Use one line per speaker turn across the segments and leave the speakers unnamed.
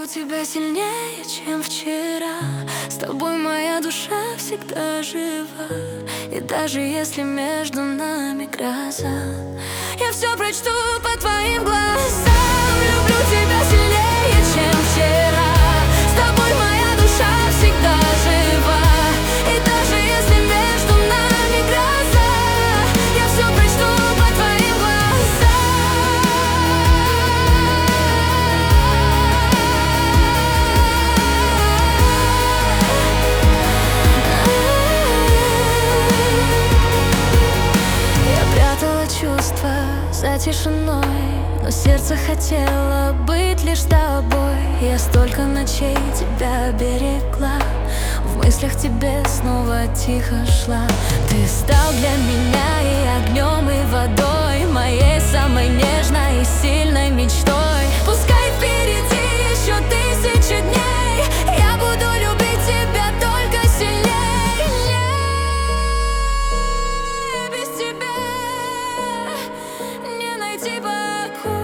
тебя сильнее, чем вчера. С тобой моя душа всегда жива. И даже если между нами гроза, я все прочту по твоим глазам. Люблю тебя сильнее, чем вчера. С тобой моя душа всегда жива. И даже если между нами гроза, я все прочту по твоим глазам. Я прятала чувства за тишиной, но сердце хотело быть лишь с тобой. Я столько ночей тебя берегла, в мыслях тебе снова тихо шла. Ты стал для меня и огнем, и водой, моей самой нежной и сильной мечтой. Пускай впереди еще 1000 дней, я буду любить тебя только сильнее. Без тебя не найти покой.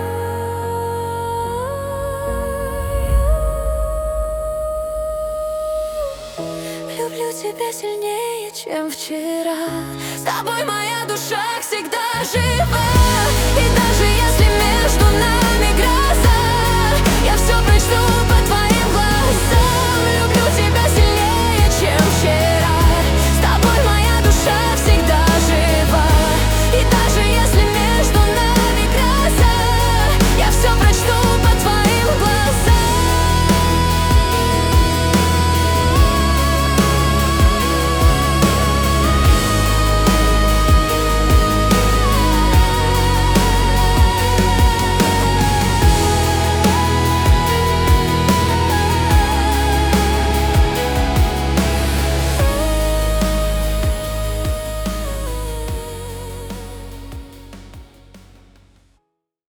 Люблю тебя сильнее, чем вчера. С тобой моя душа всегда жива. И даже если между нами